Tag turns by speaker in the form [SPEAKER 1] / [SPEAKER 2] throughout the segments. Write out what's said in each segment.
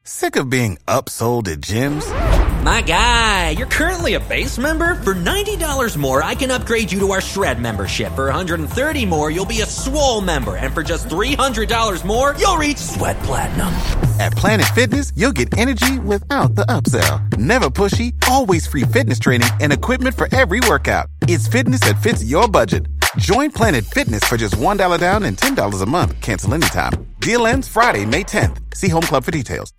[SPEAKER 1] Sick of being upsold at gyms?
[SPEAKER 2] My guy, you're currently a base member? For $90 more, I can upgrade you to our Shred membership. For $130 more, you'll be a Swole member. And for just $300 more, you'll reach Sweat Platinum.
[SPEAKER 1] At Planet Fitness, you'll get energy without the upsell. Never pushy, always free fitness training and equipment for every workout. It's fitness that fits your budget. Join Planet Fitness for just $1 down and $10 a month. Cancel anytime. Deal ends Friday, May 10th. See Home Club for details.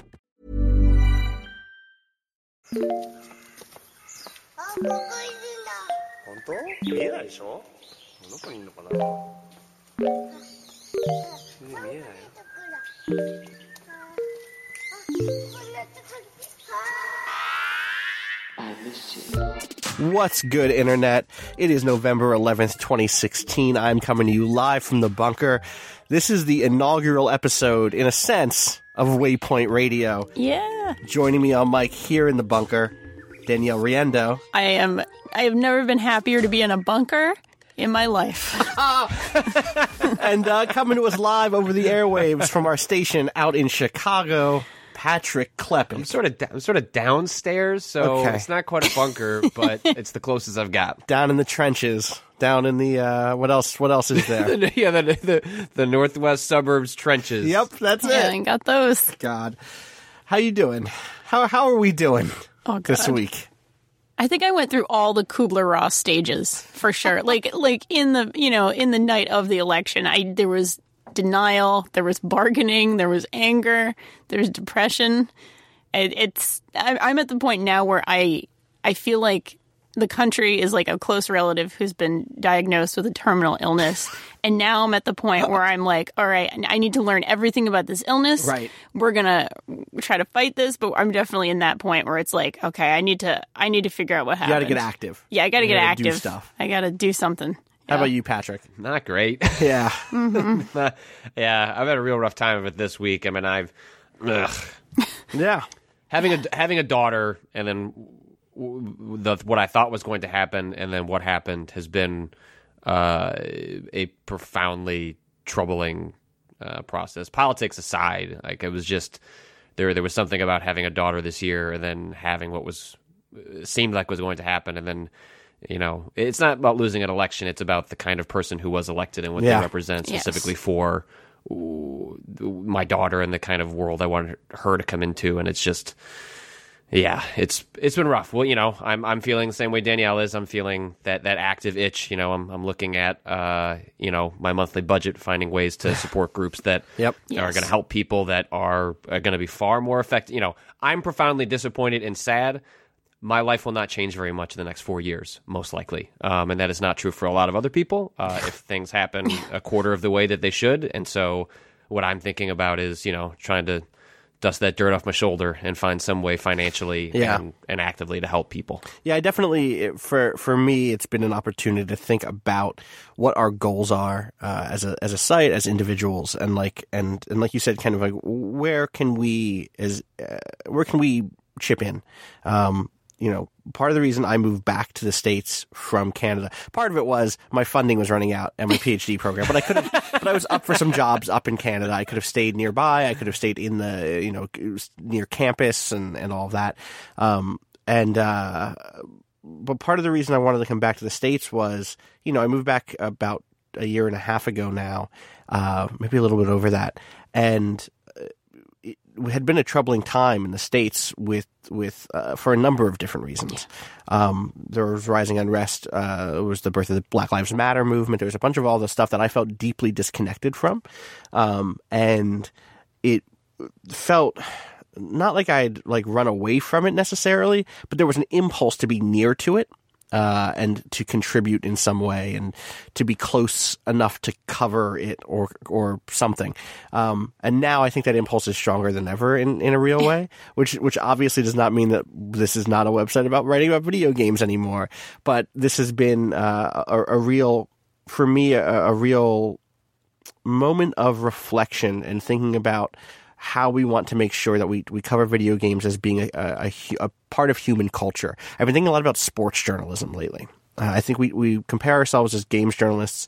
[SPEAKER 3] あ、ここいるんだ。
[SPEAKER 4] 本当？見えないでしょ？どこにいるのかな？見えないよ。
[SPEAKER 5] What's good, Internet? It is November 11th, 2016. I'm coming to you live from the bunker. This is the inaugural episode, in a sense, of Waypoint Radio.
[SPEAKER 6] Yeah.
[SPEAKER 5] Joining me on mic here in the bunker, Danielle Riendo.
[SPEAKER 6] I have never been happier to be in a bunker in my life.
[SPEAKER 5] And coming to us live over the airwaves from our station out in Chicago, Patrick Kleppen.
[SPEAKER 4] I'm sort of downstairs, so
[SPEAKER 5] Okay.
[SPEAKER 4] It's not quite a bunker, but it's the closest I've got.
[SPEAKER 5] Down in the trenches. Down in the, what else is there?
[SPEAKER 4] Yeah, the northwest suburbs trenches.
[SPEAKER 5] Yep, that's
[SPEAKER 6] Yeah,
[SPEAKER 5] it.
[SPEAKER 6] I got those.
[SPEAKER 5] God. How you doing? How are we doing this
[SPEAKER 6] God.
[SPEAKER 5] week?
[SPEAKER 6] I think I went through all the Kubler-Ross stages for sure. like in the night of the election, there was denial, there was bargaining, there was anger, there's depression. I'm at the point now where I feel like the country is like a close relative who's been diagnosed with a terminal illness. And now I'm at the point where I'm like, all right, I need to learn everything about this illness.
[SPEAKER 5] Right.
[SPEAKER 6] We're going to try to fight this, but I'm definitely in that point where it's like, okay, I need to figure out what happened.
[SPEAKER 5] You gotta get active.
[SPEAKER 6] Yeah, I got to get
[SPEAKER 5] gotta
[SPEAKER 6] active.
[SPEAKER 5] do stuff.
[SPEAKER 6] I got to do something.
[SPEAKER 5] How about you, Patrick?
[SPEAKER 4] Not great.
[SPEAKER 5] Yeah.
[SPEAKER 4] Yeah, I've had a real rough time of it this week. I mean,
[SPEAKER 5] Yeah.
[SPEAKER 4] having a daughter, and then what I thought was going to happen, and then what happened has been a profoundly troubling process. Politics aside, like it was just there was something about having a daughter this year, and then having what seemed like was going to happen, and then. You know, it's not about losing an election. It's about the kind of person who was elected and what they represent specifically for my daughter and the kind of world I wanted her to come into. And it's just, yeah, it's been rough. Well, you know, I'm feeling the same way Danielle is. I'm feeling that active itch. You know, I'm looking at, you know, my monthly budget, finding ways to support groups that are going to help people that are going to be far more effective. You know, I'm profoundly disappointed and sad. My life will not change very much in the next 4 years, most likely. And that is not true for a lot of other people if things happen a quarter of the way that they should. And so what I'm thinking about is, you know, trying to dust that dirt off my shoulder and find some way financially and actively to help people.
[SPEAKER 5] Yeah, I definitely, for me, it's been an opportunity to think about what our goals are as a site, as individuals, and like you said, kind of like where can we chip in? You know, part of the reason I moved back to the States from Canada, part of it was my funding was running out and my PhD program, but I was up for some jobs up in Canada. I could have stayed nearby. I could have stayed in the, you know, near campus and all of that. But part of the reason I wanted to come back to the States was, you know, I moved back about a year and a half ago now, maybe a little bit over that. And it had been a troubling time in the States with for a number of different reasons. There was rising unrest. It was the birth of the Black Lives Matter movement. There was a bunch of all the stuff that I felt deeply disconnected from. And it felt not like I'd like run away from it necessarily, but there was an impulse to be near to it. And to contribute in some way and to be close enough to cover it or something. And now I think that impulse is stronger than ever in a real way, which obviously does not mean that this is not a website about writing about video games anymore. But this has been a real, for me, a real moment of reflection and thinking about how we want to make sure that we cover video games as being a part of human culture. I've been thinking a lot about sports journalism lately. I think we compare ourselves as games journalists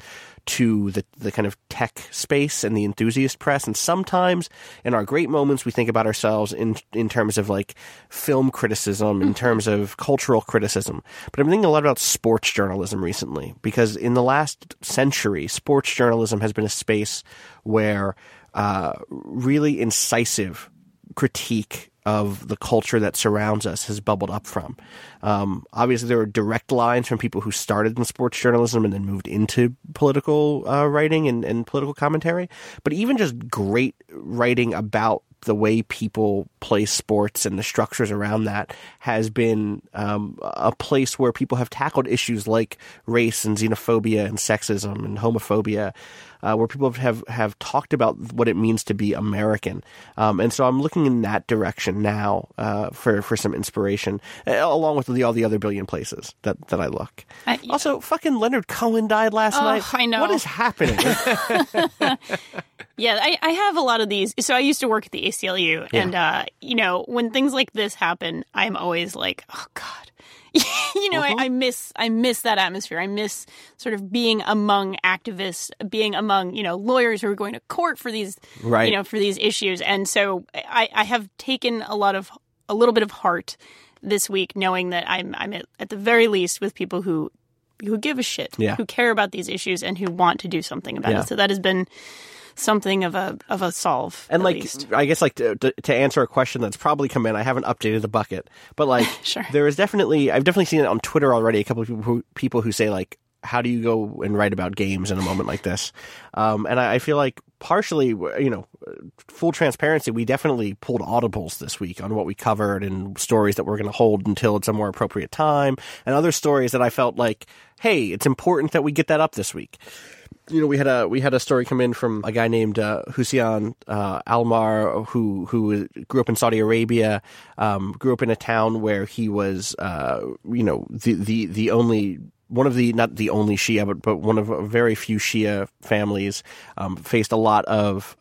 [SPEAKER 5] to the kind of tech space and the enthusiast press. And sometimes in our great moments, we think about ourselves in terms of like film criticism, in terms of cultural criticism. But I'm thinking a lot about sports journalism recently, because in the last century, sports journalism has been a space where really incisive critique of the culture that surrounds us has bubbled up from. Obviously, there are direct lines from people who started in sports journalism and then moved into political writing and political commentary. But even just great writing about the way people play sports and the structures around that has been a place where people have tackled issues like race and xenophobia and sexism and homophobia, where people have talked about what it means to be American. And so I'm looking in that direction now for some inspiration, along with all the other billion places that I look. Also, fucking Leonard Cohen died last night.
[SPEAKER 6] I know.
[SPEAKER 5] What is happening?
[SPEAKER 6] Yeah, I have a lot of these. So I used to work at the ACLU, and when things like this happen, I'm always like, oh God. I miss that atmosphere. I miss sort of being among activists, being among lawyers who are going to court for these for these issues. And so I have taken a little bit of heart this week, knowing that I'm at the very least with people who give a shit, who care about these issues, and who want to do something about it. So that has been something of a solve.
[SPEAKER 5] And
[SPEAKER 6] least.
[SPEAKER 5] I guess to answer a question that's probably come in, I haven't updated the bucket, but like
[SPEAKER 6] sure.
[SPEAKER 5] I've definitely seen it on Twitter already. A couple of people who say like, how do you go and write about games in a moment like this? And I feel like partially, full transparency, we definitely pulled audibles this week on what we covered and stories that we're going to hold until it's a more appropriate time, and other stories that I felt like, hey, it's important that we get that up this week. We had a story come in from a guy named Hussein Almar, who grew up in Saudi Arabia, grew up in a town where he was, the only one of the, not the only Shia, but one of a very few Shia families, faced a lot of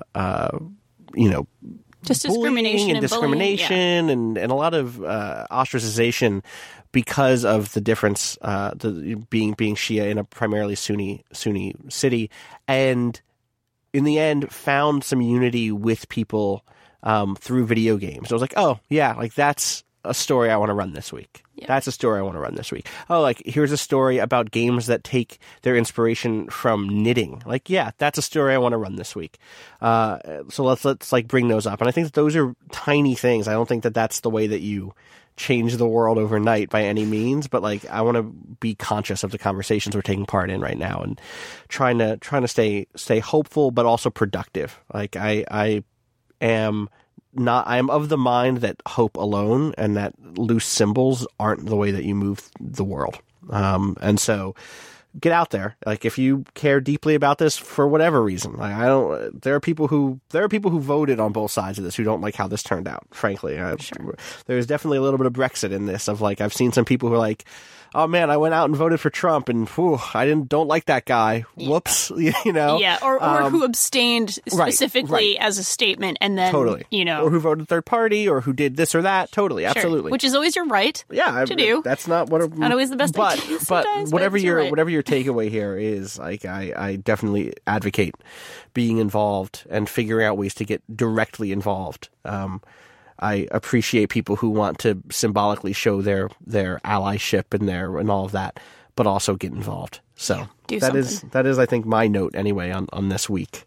[SPEAKER 6] just discrimination
[SPEAKER 5] and discrimination and a lot of ostracization because of the difference, being Shia in a primarily Sunni city, and in the end found some unity with people through video games. I was like, oh yeah, like that's a story I want to run this week. Yeah. That's a story I want to run this week. Oh, like here's a story about games that take their inspiration from knitting. Like, yeah, that's a story I want to run this week. So let's like bring those up. And I think that those are tiny things. I don't think that that's the way that you change the world overnight by any means, but like I want to be conscious of the conversations we're taking part in right now and trying to stay hopeful but also productive. Like I am of the mind that hope alone and that loose symbols aren't the way that you move the world. And so get out there. Like if you care deeply about this for whatever reason, like there are people who voted on both sides of this who don't like how this turned out, frankly.
[SPEAKER 6] Sure.
[SPEAKER 5] There's definitely a little bit of Brexit in this, of like, I've seen some people who are like, oh man, I went out and voted for Trump and I don't like that guy. Whoops.
[SPEAKER 6] Yeah. Or who abstained specifically as a statement and then,
[SPEAKER 5] totally. Or who voted third party or who did this or that. Totally.
[SPEAKER 6] Sure.
[SPEAKER 5] Absolutely.
[SPEAKER 6] Which is always your right to do.
[SPEAKER 5] That's not what
[SPEAKER 6] not always the best idea.
[SPEAKER 5] But whatever your takeaway here is, like, I definitely advocate being involved and figuring out ways to get directly involved. I appreciate people who want to symbolically show their allyship and all of that, but also get involved. So that is I think my note anyway on this week.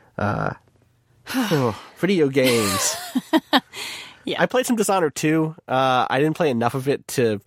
[SPEAKER 5] Video games.
[SPEAKER 6] Yeah.
[SPEAKER 5] I played some Dishonored 2. I didn't play enough of it to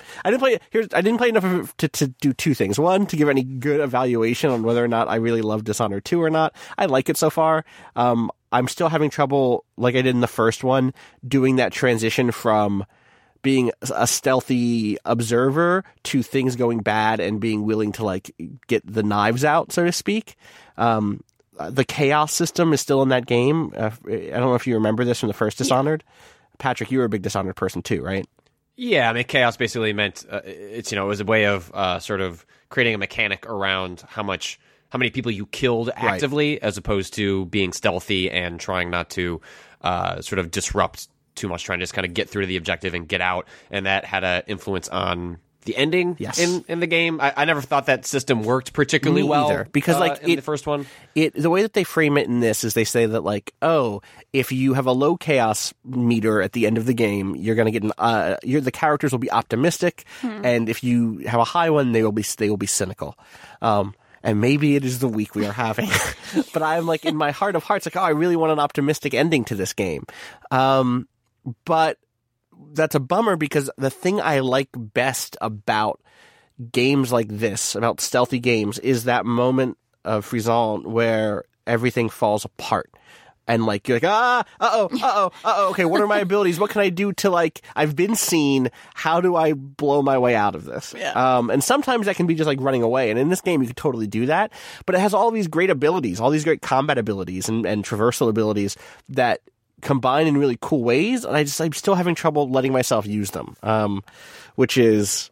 [SPEAKER 5] do two things. One, to give any good evaluation on whether or not I really love Dishonored 2 or not. I like it so far. I'm still having trouble, like I did in the first one, doing that transition from being a stealthy observer to things going bad and being willing to like get the knives out, so to speak. The chaos system is still in that game. I don't know if you remember this from the first Dishonored. Yeah. Patrick, you were a big Dishonored person too, right?
[SPEAKER 4] Yeah, I mean, chaos basically meant it was a way of sort of creating a mechanic around how many people you killed actively, right, as opposed to being stealthy and trying not to sort of disrupt too much, trying to just kind of get through to the objective and get out. And that had an influence on the ending
[SPEAKER 5] Yes.
[SPEAKER 4] in the game. I never thought that system worked particularly
[SPEAKER 5] Me
[SPEAKER 4] well
[SPEAKER 5] either, because, like,
[SPEAKER 4] in the first one.
[SPEAKER 5] The way that they frame it in this is they say that, like, oh, if you have a low chaos meter at the end of the game, you're going to get the characters will be optimistic, and if you have a high one, they will be cynical. And maybe it is the week we are having, but I'm like, in my heart of hearts, like, oh, I really want an optimistic ending to this game, but that's a bummer, because the thing I like best about games like this, about stealthy games, is that moment of Frisant where everything falls apart. And, like, you're like, okay, what are my abilities? What can I do to, like, I've been seen, how do I blow my way out of this?
[SPEAKER 6] Yeah.
[SPEAKER 5] And sometimes that can be just, like, running away. And in this game, you can totally do that. But it has all these great abilities, all these great combat abilities and traversal abilities that combine in really cool ways. And I'm still having trouble letting myself use them, which is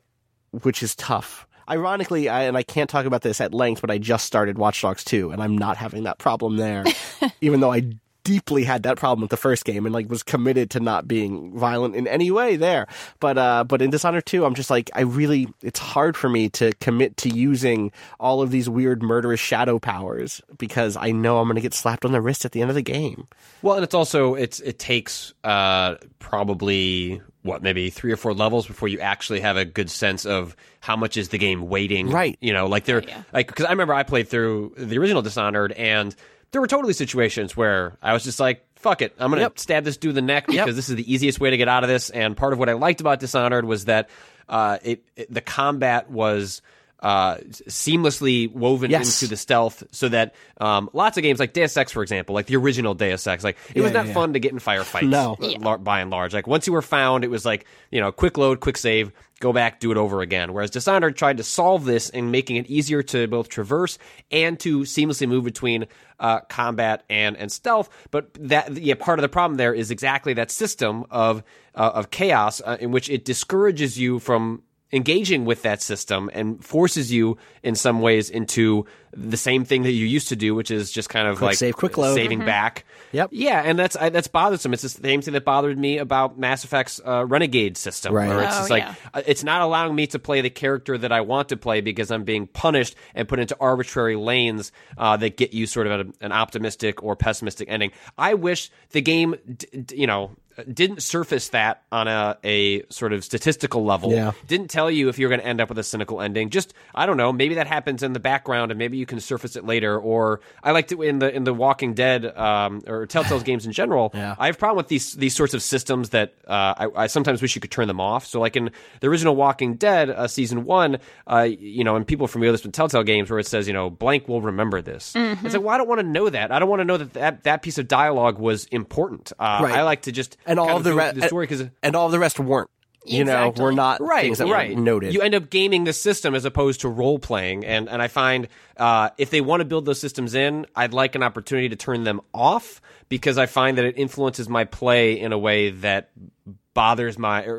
[SPEAKER 5] tough. Ironically, I can't talk about this at length, but I just started Watch Dogs 2, and I'm not having that problem there, even though I deeply had that problem with the first game and, like, was committed to not being violent in any way there. But in Dishonored 2, I'm just like, it's hard for me to commit to using all of these weird murderous shadow powers, because I know I'm going to get slapped on the wrist at the end of the game.
[SPEAKER 4] Well, and it's also it takes probably maybe 3 or 4 levels before you actually have a good sense of how much is the game waiting.
[SPEAKER 5] Right.
[SPEAKER 4] You know, like like, because I remember I played through the original Dishonored, and there were totally situations where I was just like, fuck it, I'm going to stab this dude in the neck because this is the easiest way to get out of this. And part of what I liked about Dishonored was that the combat was seamlessly woven into the stealth, so that lots of games like Deus Ex, for example, like the original Deus Ex, like it was not fun to get in firefights. By and large, like once you were found, it was like, you know, quick load, quick save, go back, do it over again. Whereas Dishonored tried to solve this in making it easier to both traverse and to seamlessly move between combat and stealth. But part of the problem there is exactly that system of chaos in which it discourages you from engaging with that system and forces you in some ways into the same thing that you used to do, which is just kind of
[SPEAKER 5] quick
[SPEAKER 4] like
[SPEAKER 5] save, quick load.
[SPEAKER 4] Saving back.
[SPEAKER 5] Yep.
[SPEAKER 4] Yeah, and that's bothersome. It's the same thing that bothered me about Mass Effect's Renegade system,
[SPEAKER 5] right?
[SPEAKER 4] Where it's just like it's not allowing me to play the character that I want to play because I'm being punished and put into arbitrary lanes that get you sort of an optimistic or pessimistic ending. I wish the game, didn't surface that on a sort of statistical level.
[SPEAKER 5] Yeah.
[SPEAKER 4] Didn't tell you if you're going to end up with a cynical ending. Just, I don't know, maybe that happens in the background and maybe you can surface it later. Or I liked it in the Walking Dead or Telltale's games in general.
[SPEAKER 5] Yeah.
[SPEAKER 4] I have a problem with these sorts of systems that I sometimes wish you could turn them off. So like in the original Walking Dead season 1, and people familiar with this with Telltale games where it says, blank will remember this.
[SPEAKER 6] Mm-hmm.
[SPEAKER 4] It's like, well, I don't want to know that. I don't want to know that piece of dialogue was important.
[SPEAKER 5] Right.
[SPEAKER 4] I like to just
[SPEAKER 5] and all of the
[SPEAKER 4] story,
[SPEAKER 5] and all of the rest weren't.
[SPEAKER 6] Exactly.
[SPEAKER 5] We're not things that were noted.
[SPEAKER 4] You end up gaming the system as opposed to role playing, and I find if they want to build those systems in, I'd like an opportunity to turn them off because I find that it influences my play in a way that bothers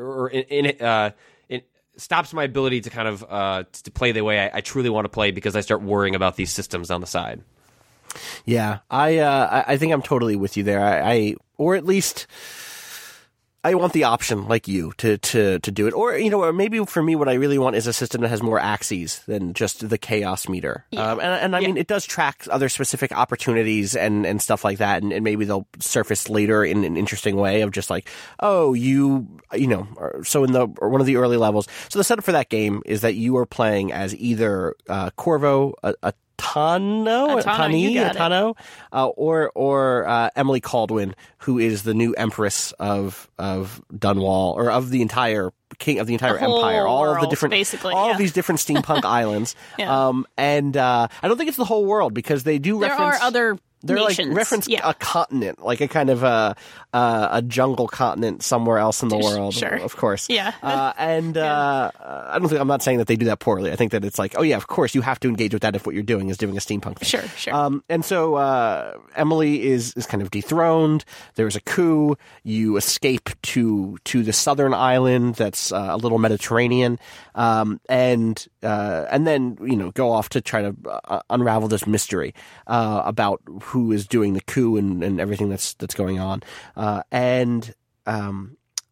[SPEAKER 4] it stops my ability to kind of to play the way I truly want to play because I start worrying about these systems on the side.
[SPEAKER 5] Yeah, I think I'm totally with you there. Or at least I want the option, like you, to do it. Or maybe for me, what I really want is a system that has more axes than just the chaos meter.
[SPEAKER 6] Yeah.
[SPEAKER 5] I mean, it does track other specific opportunities and stuff like that, and maybe they'll surface later in an interesting way of just like, so in one of the early levels. So the setup for that game is that you are playing as either Corvo, Atano, or Emily Caldwin, who is the new Empress of Dunwall, or of the entire empire, all
[SPEAKER 6] world,
[SPEAKER 5] of the different,
[SPEAKER 6] basically,
[SPEAKER 5] all of these different steampunk islands.
[SPEAKER 6] Yeah.
[SPEAKER 5] And I don't think it's the whole world because they do reference.
[SPEAKER 6] There are other
[SPEAKER 5] They're
[SPEAKER 6] nations.
[SPEAKER 5] like reference a continent, like a kind of a jungle continent somewhere else in the world.
[SPEAKER 6] Sure.
[SPEAKER 5] Of course.
[SPEAKER 6] Yeah.
[SPEAKER 5] I'm not saying that they do that poorly. I think that it's like, oh yeah, of course you have to engage with that if what you're doing is doing a steampunk thing.
[SPEAKER 6] Sure.
[SPEAKER 5] And so Emily is kind of dethroned. There's a coup. You escape to the southern island that's a little Mediterranean, and then go off to try to unravel this mystery about who is doing the coup and everything that's going on.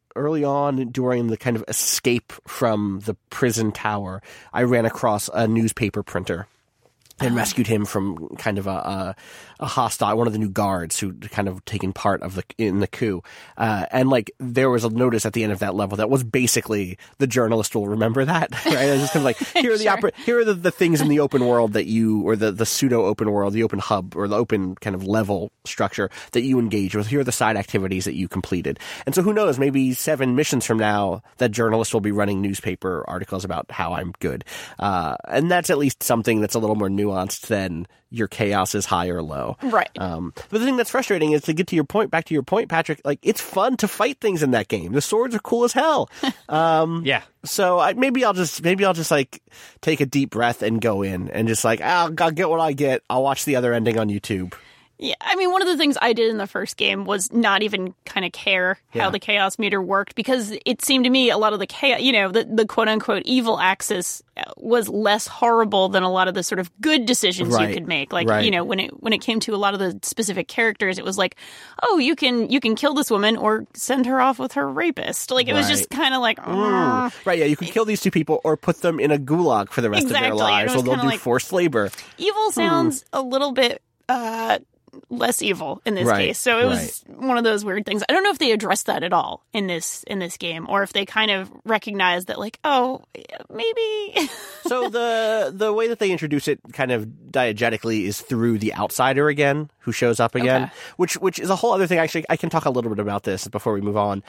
[SPEAKER 5] early on during the kind of escape from the prison tower, I ran across a newspaper printer and rescued him from kind of a hostile, one of the new guards who kind of taken part in the coup. And like there was a notice at the end of that level that was basically the journalist will remember that, right? It's just kind of like here are here are the things in the open world that you, or the pseudo open world, the open hub or the open kind of level structure that you engage with. Here are the side activities that you completed. And so who knows, maybe 7 missions from now, that journalist will be running newspaper articles about how I'm good. And that's at least something that's a little more nuanced than your chaos is high or low.
[SPEAKER 6] Right.
[SPEAKER 5] But the thing that's frustrating is, to get to your point, back to your point, Patrick, like it's fun to fight things in that game. The swords are cool as hell.
[SPEAKER 4] Yeah.
[SPEAKER 5] So maybe I'll just like take a deep breath and go in and just like, I'll get what I get. I'll watch the other ending on YouTube.
[SPEAKER 6] Yeah, I mean, one of the things I did in the first game was not even kind of care how the chaos meter worked, because it seemed to me a lot of the chaos, the quote-unquote evil axis was less horrible than a lot of the sort of good decisions you could make. Like, when it came to a lot of the specific characters, it was like, oh, you can kill this woman or send her off with her rapist. Like, it was just kind of like,
[SPEAKER 5] Right, yeah, you can kill these 2 people or put them in a gulag for the rest of their lives, or they'll do forced labor.
[SPEAKER 6] Evil sounds a little bit less evil in this case. So it was one of those weird things. I don't know if they addressed that at all in this game, or if they kind of recognized that, like, oh, maybe.
[SPEAKER 5] So the way that they introduce it kind of diegetically is through the outsider again, who shows up again, which is a whole other thing. Actually, I can talk a little bit about this before we move on.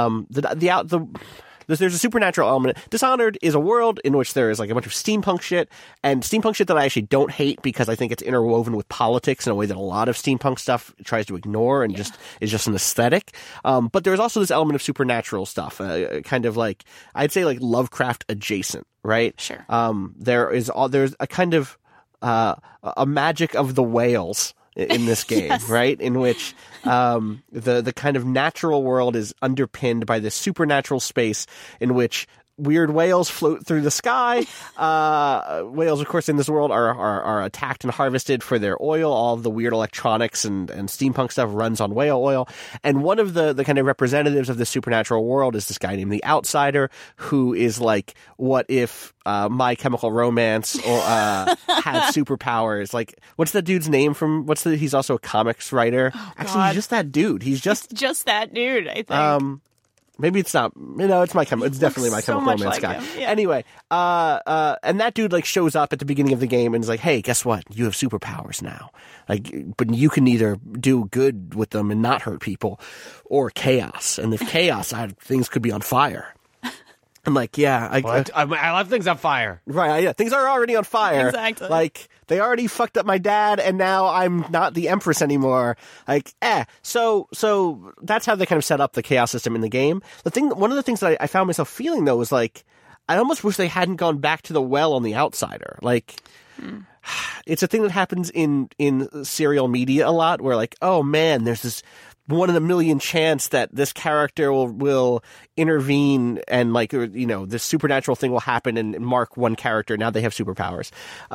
[SPEAKER 5] There's a supernatural element. Dishonored is a world in which there is like a bunch of steampunk shit, and steampunk shit that I actually don't hate, because I think it's interwoven with politics in a way that a lot of steampunk stuff tries to ignore and just is just an aesthetic. But there's also this element of supernatural stuff, kind of like, I'd say like Lovecraft adjacent, right?
[SPEAKER 6] Sure.
[SPEAKER 5] There's a kind of a magic of the whales in this game, right? In which the kind of natural world is underpinned by this supernatural space in which weird whales float through the sky. Whales, of course, in this world are attacked and harvested for their oil. All of the weird electronics and steampunk stuff runs on whale oil. And one of the kind of representatives of the supernatural world is this guy named the Outsider, who is like, what if My Chemical Romance had superpowers? Like, what's the dude's name from? He's also a comics writer.
[SPEAKER 6] Oh,
[SPEAKER 5] actually, he's just that dude. He's just
[SPEAKER 6] that dude, I think.
[SPEAKER 5] Maybe it's not. It's My Chemical. It's definitely My Chemical Romance
[SPEAKER 6] like
[SPEAKER 5] guy.
[SPEAKER 6] Yeah.
[SPEAKER 5] Anyway, and that dude like shows up at the beginning of the game and is like, "Hey, guess what? You have superpowers now. Like, but you can either do good with them and not hurt people, or chaos. And if chaos, things could be on fire." I'm like, yeah,
[SPEAKER 4] I love things on fire.
[SPEAKER 5] Right, yeah, things are already on fire.
[SPEAKER 6] Exactly.
[SPEAKER 5] Like, they already fucked up my dad, and now I'm not the Empress anymore. Like, So that's how they kind of set up the chaos system in the game. One of the things that I found myself feeling, though, was like, I almost wish they hadn't gone back to the well on the Outsider. Like, it's a thing that happens in serial media a lot, where like, oh man, there's this 1 in a million chance that this character will intervene, and like, this supernatural thing will happen and mark one character. Now they have superpowers.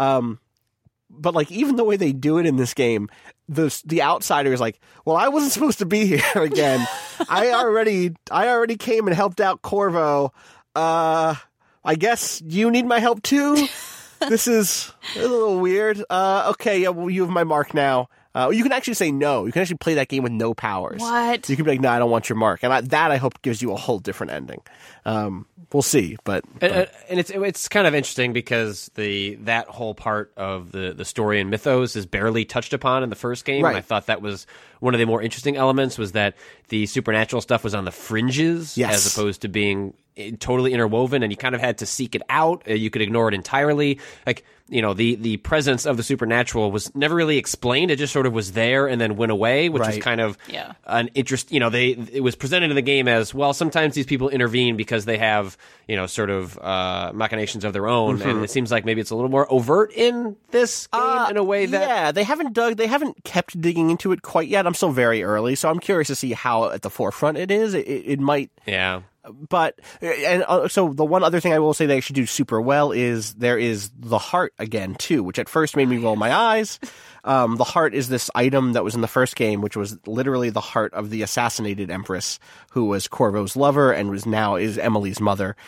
[SPEAKER 5] But like, even the way they do it in this game, the Outsider is like, well, I wasn't supposed to be here again. I already came and helped out Corvo. I guess you need my help too. This is a little weird. Okay, yeah, well, you have my mark now. You can actually say no. You can actually play that game with no powers.
[SPEAKER 6] What?
[SPEAKER 5] You can be like, no, I don't want your mark. And that, I hope, gives you a whole different ending. We'll see. But
[SPEAKER 4] it's kind of interesting because that whole part of the story and mythos is barely touched upon in the first game.
[SPEAKER 5] Right.
[SPEAKER 4] And I thought that was one of the more interesting elements, was that the supernatural stuff was on the fringes, as opposed to being totally interwoven, and you kind of had to seek it out. You could ignore it entirely. Like, the presence of the supernatural was never really explained. It just sort of was there and then went away, which is kind of an interest. It was presented in the game as, well, sometimes these people intervene because they have, sort of machinations of their own. And it seems like maybe it's a little more overt in this game in a way that...
[SPEAKER 5] Yeah, they haven't kept digging into it quite yet. I'm still very early, so I'm curious to see how at the forefront it is. It might...
[SPEAKER 4] Yeah.
[SPEAKER 5] So the one other thing I will say they should do super well is there is the heart again too, which at first made me roll my eyes. The heart is this item that was in the first game, which was literally the heart of the assassinated Empress, who was Corvo's lover and is Emily's mother.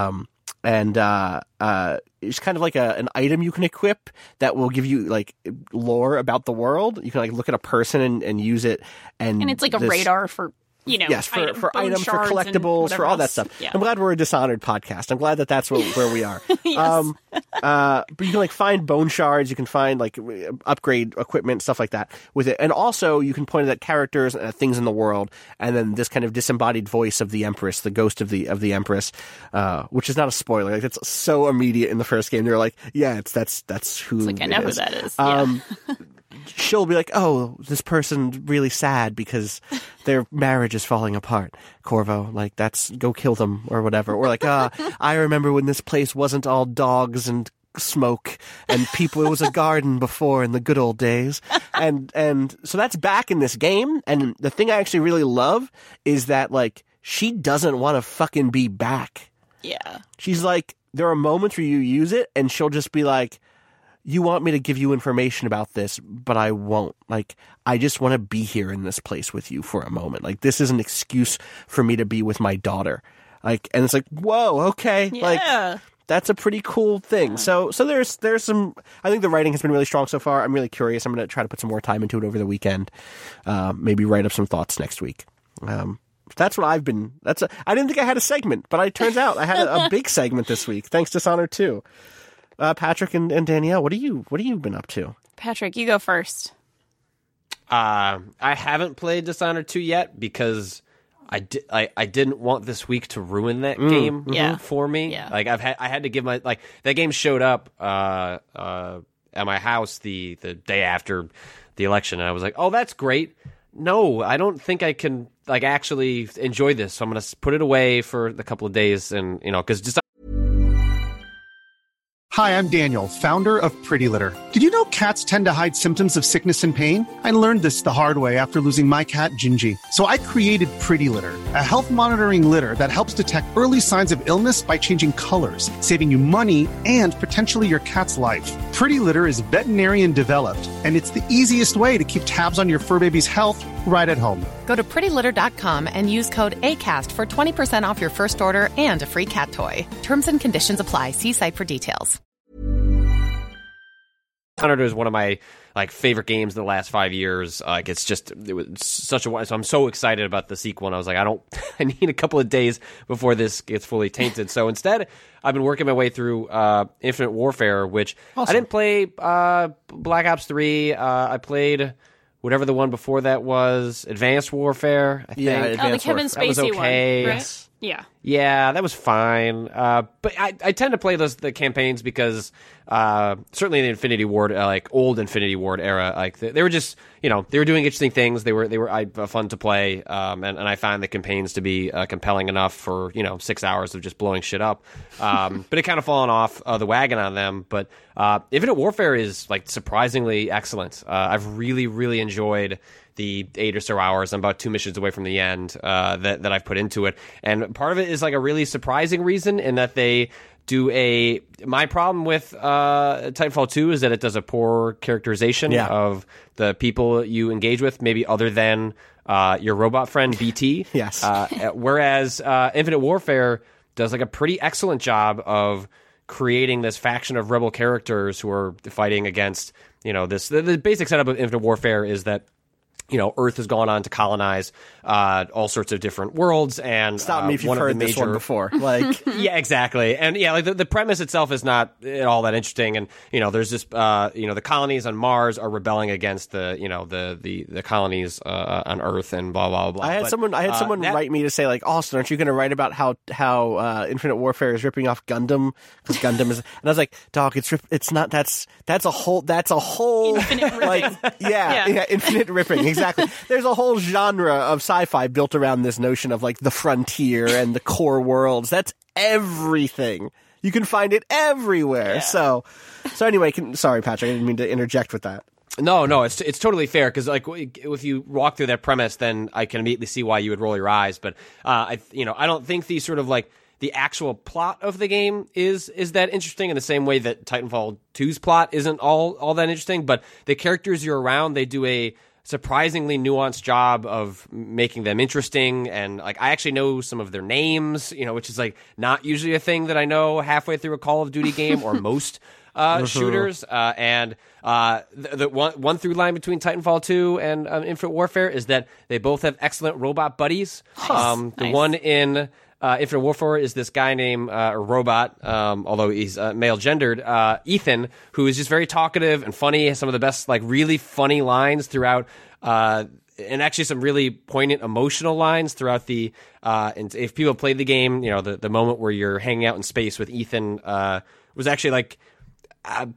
[SPEAKER 5] It's kind of like an item you can equip that will give you like lore about the world. You can like look at a person and use it, and it's
[SPEAKER 6] like a radar for.
[SPEAKER 5] Yes, for items, for collectibles, for all that stuff.
[SPEAKER 6] Yeah.
[SPEAKER 5] I'm glad we're a Dishonored podcast. I'm glad that's where we are.
[SPEAKER 6] Yes.
[SPEAKER 5] But you can like find bone shards, you can find like upgrade equipment, stuff like that with it, and also you can point at characters and things in the world, and then this kind of disembodied voice of the Empress, the ghost of the Empress, which is not a spoiler. Like it's so immediate in the first game. They're like, yeah, that's who.
[SPEAKER 6] It's like I know who that is.
[SPEAKER 5] She'll be like, oh, this person's really sad because their marriage is falling apart. Corvo, like, go kill them or whatever. Or like, I remember when this place wasn't all dogs and smoke and people, it was a garden before in the good old days. And so that's back in this game. And the thing I actually really love is that, like, she doesn't want to fucking be back.
[SPEAKER 6] Yeah.
[SPEAKER 5] She's like, there are moments where you use it and she'll just be like, you want me to give you information about this, but I won't. Like, I just want to be here in this place with you for a moment. Like, this is an excuse for me to be with my daughter. Like, and it's like, whoa, okay.
[SPEAKER 6] Yeah.
[SPEAKER 5] Like, that's a pretty cool thing. Yeah. So there's some, I think the writing has been really strong so far. I'm really curious. I'm going to try to put some more time into it over the weekend. Maybe write up some thoughts next week. That's what I've been, I didn't think I had a segment, but it turns out I had a big segment this week. Thanks to Dishonored 2. Patrick and Danielle, what have you been up to?
[SPEAKER 6] Patrick, you go first.
[SPEAKER 4] I haven't played Dishonored 2 yet because I didn't want this week to ruin that game for me.
[SPEAKER 6] Yeah.
[SPEAKER 4] Like I had to give that game showed up at my house the day after the election, and I was like, oh, that's great. No, I don't think I can like actually enjoy this. So I'm gonna put it away for a couple of days, and because just.
[SPEAKER 7] Hi, I'm Daniel, founder of Pretty Litter. Did you know cats tend to hide symptoms of sickness and pain? I learned this the hard way after losing my cat, Gingy. So I created Pretty Litter, a health monitoring litter that helps detect early signs of illness by changing colors, saving you money and potentially your cat's life. Pretty Litter is veterinarian developed, and it's the easiest way to keep tabs on your fur baby's health right at home.
[SPEAKER 8] Go to prettylitter.com and use code ACAST for 20% off your first order and a free cat toy. Terms and conditions apply. See site for details.
[SPEAKER 4] Dishonored is one of my favorite games in the last 5 years. It was such a. So I'm so excited about the sequel. And I was like, I need a couple of days before this gets fully tainted. So instead, I've been working my way through Infinite Warfare, which awesome. I didn't play Black Ops 3. I played whatever the one before that was, Advanced Warfare. I think.
[SPEAKER 6] The Kevin Spacey
[SPEAKER 4] okay.
[SPEAKER 6] one, right? Yeah.
[SPEAKER 4] Yeah, that was fine. But I tend to play the campaigns because certainly in the Infinity Ward, old Infinity Ward era, they were just, they were doing interesting things. They were fun to play. And I find the campaigns to be compelling enough for, 6 hours of just blowing shit up. But it kind of fallen off the wagon on them. But Infinite Warfare is surprisingly excellent. I've really, really enjoyed the 8 or so hours. I'm about 2 missions away from the end that I've put into it. And part of it is a really surprising reason in that they do my problem with Titanfall 2 is that it does a poor characterization of the people you engage with, maybe other than your robot friend BT.
[SPEAKER 5] Yes.
[SPEAKER 4] Whereas Infinite Warfare does a pretty excellent job of creating this faction of rebel characters who are fighting against, the basic setup of Infinite Warfare is that Earth has gone on to colonize all sorts of different worlds, and
[SPEAKER 5] stop me if you've heard this one before.
[SPEAKER 4] Yeah, exactly, and the premise itself is not all that interesting. And there's this the colonies on Mars are rebelling against the colonies on Earth, and blah blah blah.
[SPEAKER 5] I had someone write me to say Austin, aren't you going to write about how Infinite Warfare is ripping off Gundam because Gundam is? And I was like, dog, it's not. That's a whole
[SPEAKER 6] infinite ripping.
[SPEAKER 5] Infinite ripping. Exactly. There's a whole genre of sci-fi built around this notion of the frontier and the core worlds. That's everything. You can find it everywhere. Yeah. So anyway, sorry, Patrick, I didn't mean to interject with that.
[SPEAKER 4] No, it's totally fair because like if you walk through that premise, then I can immediately see why you would roll your eyes. But I don't think the sort of like the actual plot of the game is that interesting in the same way that Titanfall 2's plot isn't all that interesting. But the characters you're around, they do a surprisingly nuanced job of making them interesting. And like I actually know some of their names, which is like not usually a thing that I know halfway through a Call of Duty game or most shooters. And the one through line between Titanfall 2 and Infinite Warfare is that they both have excellent robot buddies.
[SPEAKER 6] Nice.
[SPEAKER 4] The one in Infinite Warfare is this guy named Robot, although he's male gendered, Ethan, who is just very talkative and funny, has some of the best like really funny lines throughout, and actually some really poignant emotional lines throughout the and if people played the game, the moment where you're hanging out in space with Ethan was actually like I'm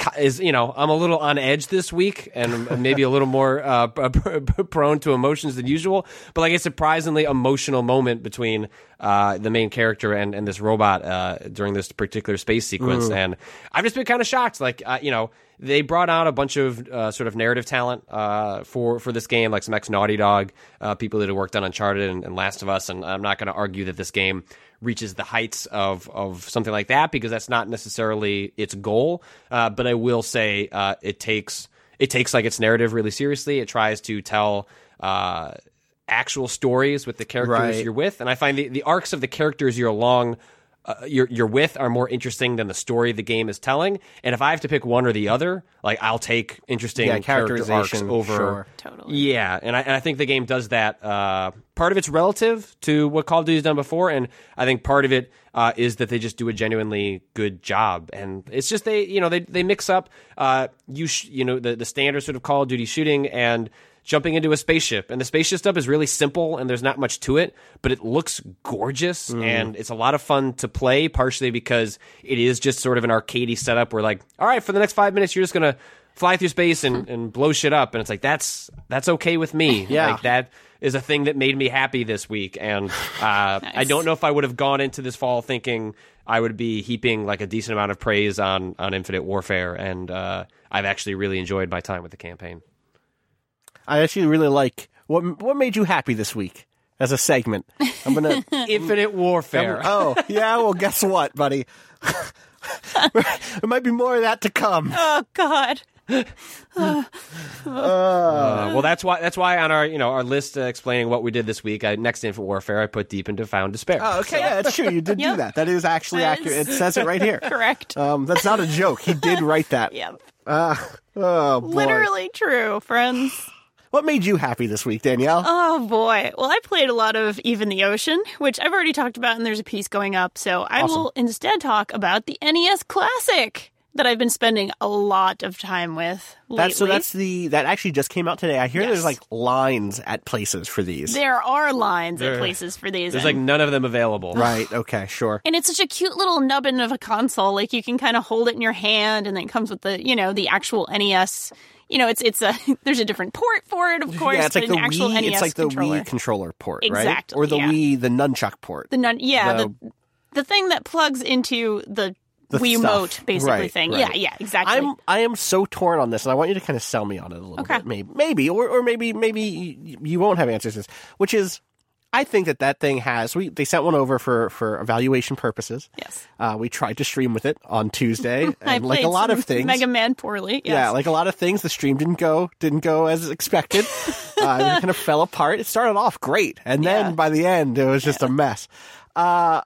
[SPEAKER 4] a little on edge this week and maybe a little more prone to emotions than usual, but like a surprisingly emotional moment between the main character and this robot during this particular space sequence. And I've just been kind of shocked. Like, they brought out a bunch of sort of narrative talent for this game, like some ex-Naughty Dog people that have worked on Uncharted and Last of Us, and I'm not going to argue that this game reaches the heights of something like that because that's not necessarily its goal. But I will say it takes like its narrative really seriously. It tries to tell actual stories with the characters you're with, and I find the arcs of the characters you're with are more interesting than the story the game is telling. And if I have to pick one or the other, like I'll take interesting character arcs over.
[SPEAKER 6] Sure. Totally.
[SPEAKER 4] Yeah, and I think the game does that. Part of it's relative to what Call of Duty's done before, and I think part of it is that they just do a genuinely good job. And it's just they mix up the standard sort of Call of Duty shooting and jumping into a spaceship. And the spaceship stuff is really simple and there's not much to it, but it looks gorgeous and it's a lot of fun to play, partially because it is just sort of an arcadey setup where like, all right, for the next 5 minutes, you're just going to fly through space and blow shit up. And it's like, that's okay with me.
[SPEAKER 5] Yeah.
[SPEAKER 4] Like that is a thing that made me happy this week. And
[SPEAKER 6] Nice.
[SPEAKER 4] I don't know if I would have gone into this fall thinking I would be heaping like a decent amount of praise on Infinite Warfare. And I've actually really enjoyed my time with the campaign.
[SPEAKER 5] I actually really like what made you happy this week as a segment. I'm gonna
[SPEAKER 4] Infinite Warfare.
[SPEAKER 5] Well, guess what, buddy? There might be more of that to come.
[SPEAKER 6] Oh God.
[SPEAKER 4] Well, that's why on our list explaining what we did this week, next to Infinite Warfare, I put Deep into Found Despair.
[SPEAKER 5] Oh, okay, yeah, that's true. You did do that. That is actually accurate. It says it right here.
[SPEAKER 6] Correct.
[SPEAKER 5] That's not a joke. He did write that.
[SPEAKER 6] Yep.
[SPEAKER 5] Oh, boy.
[SPEAKER 6] Literally true, friends.
[SPEAKER 5] What made you happy this week, Danielle?
[SPEAKER 6] Oh, boy. Well, I played a lot of Even the Ocean, which I've already talked about, and there's a piece going up. So I will instead talk about the NES Classic that I've been spending a lot of time with lately.
[SPEAKER 5] That actually just came out today. I hear
[SPEAKER 6] Yes.
[SPEAKER 5] there's like lines at places for these.
[SPEAKER 6] There are lines at places for these.
[SPEAKER 4] There's like none of them available.
[SPEAKER 5] Right, okay, sure.
[SPEAKER 6] And it's such a cute little nubbin of a console. Like you can kind of hold it in your hand, and then it comes with the, the actual NES. There's a different port for it, of course.
[SPEAKER 5] Yeah, it's like
[SPEAKER 6] but
[SPEAKER 5] the
[SPEAKER 6] an actual
[SPEAKER 5] Wii.
[SPEAKER 6] NES
[SPEAKER 5] It's like the
[SPEAKER 6] controller.
[SPEAKER 5] Wii controller port, right?
[SPEAKER 6] Exactly,
[SPEAKER 5] Or the
[SPEAKER 6] yeah.
[SPEAKER 5] Wii, the nunchuck port.
[SPEAKER 6] The thing that plugs into the Wiimote,
[SPEAKER 5] stuff.
[SPEAKER 6] basically
[SPEAKER 5] Right,
[SPEAKER 6] thing.
[SPEAKER 5] right.
[SPEAKER 6] Yeah, exactly.
[SPEAKER 5] I am so torn on this, and I want you to kind of sell me on it a little
[SPEAKER 6] Okay.
[SPEAKER 5] bit, maybe, or maybe you won't have answers to this. Which is, I think that thing has. They sent one over for evaluation purposes.
[SPEAKER 6] Yes.
[SPEAKER 5] We tried to stream with it on Tuesday,
[SPEAKER 6] I
[SPEAKER 5] and like
[SPEAKER 6] played
[SPEAKER 5] a lot
[SPEAKER 6] some
[SPEAKER 5] of things,
[SPEAKER 6] Mega Man poorly. Yes.
[SPEAKER 5] yeah, like a lot of things, the stream didn't go as expected. It kind of fell apart. It started off great, and then
[SPEAKER 6] Yeah.
[SPEAKER 5] by the end, it was just a mess. I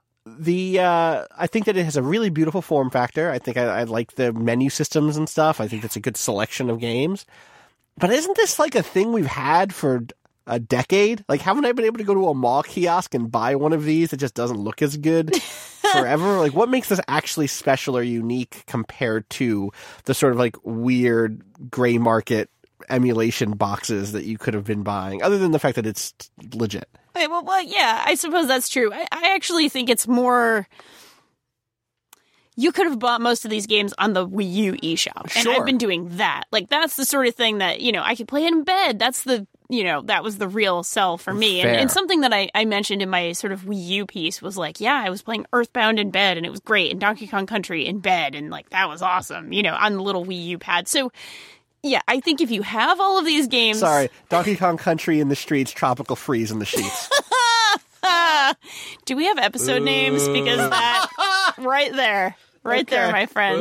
[SPEAKER 5] think that it has a really beautiful form factor. I think I like the menu systems and stuff. I think that's a good selection of games. But isn't this like a thing we've had for a decade? Like, haven't I been able to go to a mall kiosk and buy one of these that just doesn't look as good forever? Like, what makes this actually special or unique compared to the sort of like weird gray market emulation boxes that you could have been buying, other than the fact that it's legit?
[SPEAKER 6] Okay, well, yeah, I suppose that's true. I actually think it's more. You could have bought most of these games on the Wii U eShop, and
[SPEAKER 5] Sure.
[SPEAKER 6] I've been doing that. Like, that's the sort of thing that, I could play it in bed. That's the, that was the real sell for me.
[SPEAKER 5] Fair.
[SPEAKER 6] And something that I mentioned in my sort of Wii U piece was like, yeah, I was playing Earthbound in bed, and it was great, and Donkey Kong Country in bed, and like, that was awesome, on the little Wii U pad. So Yeah, I think if you have all of these games...
[SPEAKER 5] Sorry, Donkey Kong Country in the streets, Tropical Freeze in the sheets.
[SPEAKER 6] Do we have episode names? Because that... right there, my friend.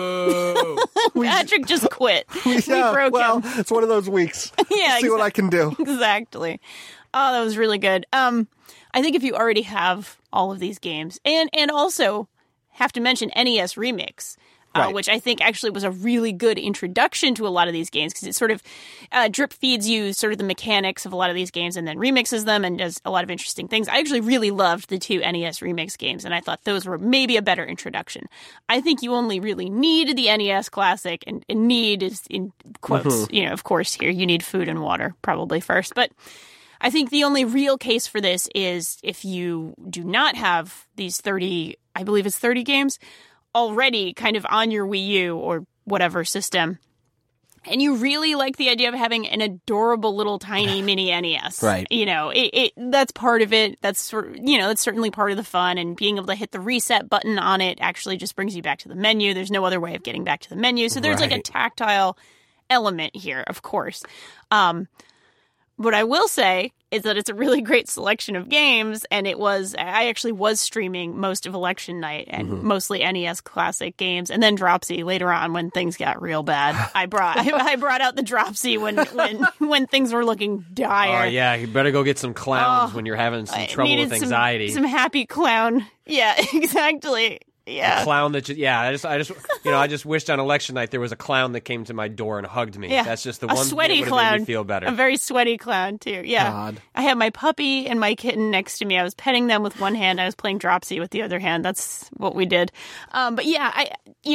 [SPEAKER 6] Patrick just quit. We broke him.
[SPEAKER 5] It's one of those weeks.
[SPEAKER 6] Yeah,
[SPEAKER 5] See what I can do.
[SPEAKER 6] Exactly. Oh, that was really good. I think if you already have all of these games, and also have to mention NES Remix,
[SPEAKER 5] Right.
[SPEAKER 6] which I think actually was a really good introduction to a lot of these games, because it sort of drip feeds you sort of the mechanics of a lot of these games and then remixes them and does a lot of interesting things. I actually really loved the 2 NES Remix games, and I thought those were maybe a better introduction. I think you only really need the NES Classic, and need is in quotes, of course here, you need food and water probably first, but I think the only real case for this is if you do not have these 30, I believe it's 30 games, already kind of on your Wii U or whatever system, and you really like the idea of having an adorable little tiny mini NES.
[SPEAKER 5] Right.
[SPEAKER 6] That's part of it. That's that's certainly part of the fun, and being able to hit the reset button on it actually just brings you back to the menu. There's no other way of getting back to the menu. So there's like a tactile element here, of course. What I will say is that it's a really great selection of games, and I actually was streaming most of election night and mostly NES Classic games, and then Dropsy later on when things got real bad. I brought out the Dropsy when things were looking dire.
[SPEAKER 4] Oh yeah, you better go get some clowns when you're having some trouble with anxiety.
[SPEAKER 6] Some happy clown. Yeah, exactly. Yeah.
[SPEAKER 4] A clown that I just wished on election night there was a clown that came to my door and hugged me.
[SPEAKER 6] Yeah.
[SPEAKER 4] That's just the
[SPEAKER 6] a
[SPEAKER 4] one
[SPEAKER 6] sweaty
[SPEAKER 4] thing that
[SPEAKER 6] clown.
[SPEAKER 4] made me feel better.
[SPEAKER 6] A very sweaty clown too. Yeah.
[SPEAKER 5] God.
[SPEAKER 6] I had my puppy and my kitten next to me. I was petting them with one hand. I was playing Dropsy with the other hand. That's what we did. But yeah, I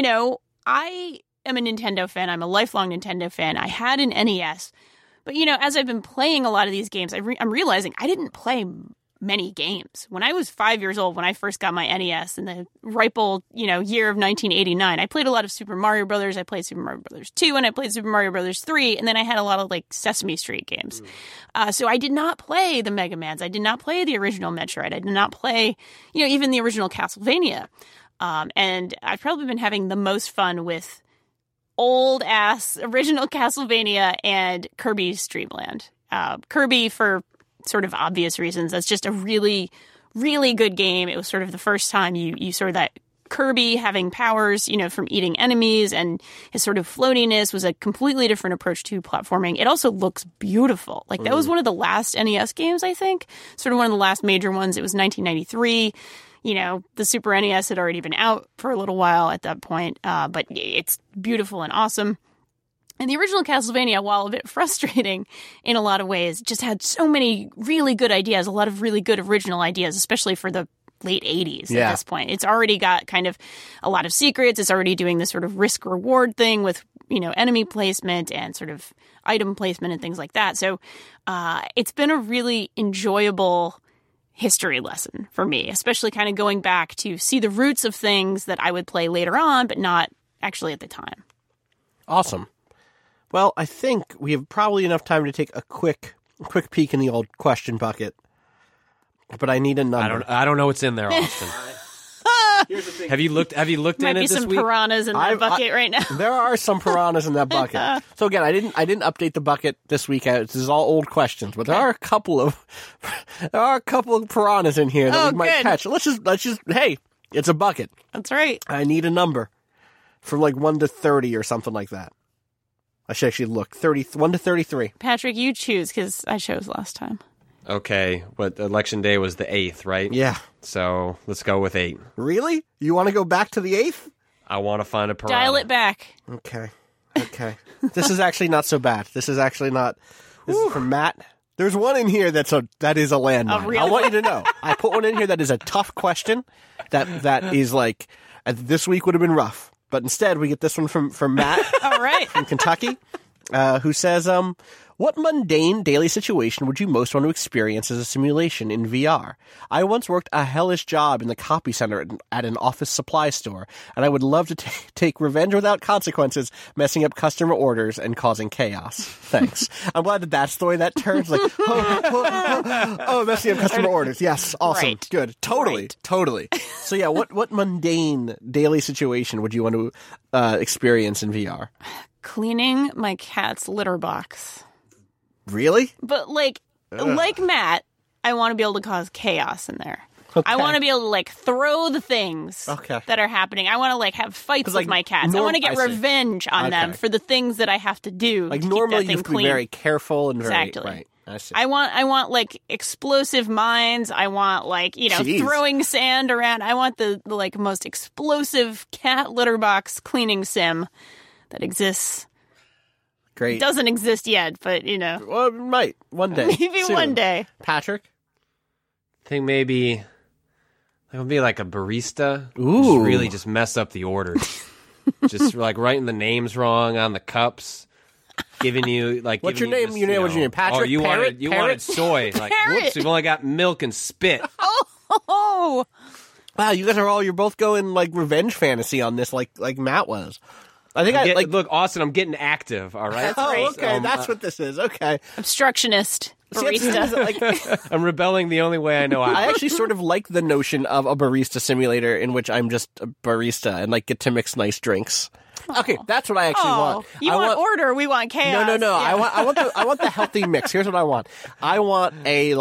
[SPEAKER 6] am a Nintendo fan. I'm a lifelong Nintendo fan. I had an NES, but as I've been playing a lot of these games, I'm realizing I didn't play many games. When I was 5 years old, when I first got my NES in the ripe old, year of 1989, I played a lot of Super Mario Brothers. I played Super Mario Brothers 2 and I played Super Mario Brothers 3, and then I had a lot of like Sesame Street games. So I did not play the Mega Mans. I did not play the original Metroid. I did not play, even the original Castlevania. And I've probably been having the most fun with old ass original Castlevania and Kirby's Dream Land. Kirby for sort of obvious reasons. That's just a really, really good game. It was sort of the first time you saw that Kirby having powers, from eating enemies, and his sort of floatiness was a completely different approach to platforming. It also looks beautiful. Like that was one of the last NES games, I think. Sort of one of the last major ones. It was 1993. The Super NES had already been out for a little while at that point, but it's beautiful and awesome. And the original Castlevania, while a bit frustrating in a lot of ways, just had so many really good ideas, a lot of really good original ideas, especially for the late 80s at this point. It's already got kind of a lot of secrets. It's already doing this sort of risk-reward thing with, enemy placement and sort of item placement and things like that. So it's been a really enjoyable history lesson for me, especially kind of going back to see the roots of things that I would play later on, but not actually at the time.
[SPEAKER 5] Awesome. Well, I think we have probably enough time to take a quick peek in the old question bucket. But I need a number.
[SPEAKER 4] I don't know what's in there, Austin.
[SPEAKER 5] Here's the thing.
[SPEAKER 4] Have you looked in it this week?
[SPEAKER 6] Might be some piranhas in that bucket right now.
[SPEAKER 5] There are some piranhas in that bucket. So again, I didn't update the bucket this week. This is all old questions, but there are a couple of piranhas in here that we might catch. Let's just hey, it's a bucket.
[SPEAKER 6] That's right.
[SPEAKER 5] I need a number from like 1 to 30 or something like that. I should actually look. 1 to 33.
[SPEAKER 6] Patrick, you choose because I chose last time.
[SPEAKER 4] Okay, but election day was the 8th, right?
[SPEAKER 5] Yeah.
[SPEAKER 4] So let's go with 8.
[SPEAKER 5] Really? You want to go back to the 8th?
[SPEAKER 4] I want to find a piranha.
[SPEAKER 6] Dial it back.
[SPEAKER 5] Okay. This is actually not so bad. This is from Matt. There's one in here that is a landmine.
[SPEAKER 6] Oh, really?
[SPEAKER 5] I want you to know. I put one in here that is a tough question. That is like this week would have been rough. But instead, we get this one from Matt.
[SPEAKER 6] All right.
[SPEAKER 5] From Kentucky, who says, what mundane daily situation would you most want to experience as a simulation in VR? I once worked a hellish job in the copy center at an office supply store, and I would love to take revenge without consequences, messing up customer orders and causing chaos. Thanks. I'm glad that's the way that turns. Like, messing up customer orders. Yes, awesome.
[SPEAKER 6] Right.
[SPEAKER 5] Good. Totally. So yeah, what mundane daily situation would you want to experience in VR?
[SPEAKER 6] cleaning my cat's litter box.
[SPEAKER 5] Really?
[SPEAKER 6] But like Matt, I want to be able to cause chaos in there.
[SPEAKER 5] Okay.
[SPEAKER 6] I want to be able to like throw the things that are happening. I want to like have fights with my cats. I want to get revenge on them for the things that I have to do.
[SPEAKER 5] Like
[SPEAKER 6] to
[SPEAKER 5] normally,
[SPEAKER 6] keep that
[SPEAKER 5] you
[SPEAKER 6] thing
[SPEAKER 5] have to
[SPEAKER 6] clean.
[SPEAKER 5] be very careful and very
[SPEAKER 6] Exactly.
[SPEAKER 5] right. I see.
[SPEAKER 6] I want like explosive mines. I want like
[SPEAKER 5] Jeez.
[SPEAKER 6] throwing sand around. I want the like most explosive cat litter box cleaning sim that exists.
[SPEAKER 5] Great.
[SPEAKER 6] Doesn't exist yet, but
[SPEAKER 5] Well, it might one day.
[SPEAKER 6] maybe
[SPEAKER 5] soon.
[SPEAKER 6] one day.
[SPEAKER 5] Patrick.
[SPEAKER 4] I think maybe it would be like a barista.
[SPEAKER 5] Ooh.
[SPEAKER 4] Just mess up the order. Just like writing the names wrong on the cups. Giving you like
[SPEAKER 5] What's
[SPEAKER 4] giving
[SPEAKER 5] your
[SPEAKER 4] you
[SPEAKER 5] name?
[SPEAKER 4] just,
[SPEAKER 5] Your name? What's your name? Patrick?
[SPEAKER 4] Oh, you
[SPEAKER 5] Parrot?
[SPEAKER 4] wanted soy. Like
[SPEAKER 6] Parrot.
[SPEAKER 4] whoops, we've only got milk and spit.
[SPEAKER 6] Oh,
[SPEAKER 5] Wow, you guys you're both going like revenge fantasy on this, like Matt was. I think
[SPEAKER 4] Look, Austin, I'm getting active. All right.
[SPEAKER 5] Oh, okay, that's what this is. Okay,
[SPEAKER 6] obstructionist barista.
[SPEAKER 4] I'm rebelling the only way I know how.
[SPEAKER 5] I actually sort of like the notion of a barista simulator in which I'm just a barista and like get to mix nice drinks. Okay, that's what I actually want.
[SPEAKER 6] You
[SPEAKER 5] I
[SPEAKER 6] want order, we want chaos.
[SPEAKER 5] No.
[SPEAKER 6] Yeah.
[SPEAKER 5] I want the healthy mix. Here's what I want. I want a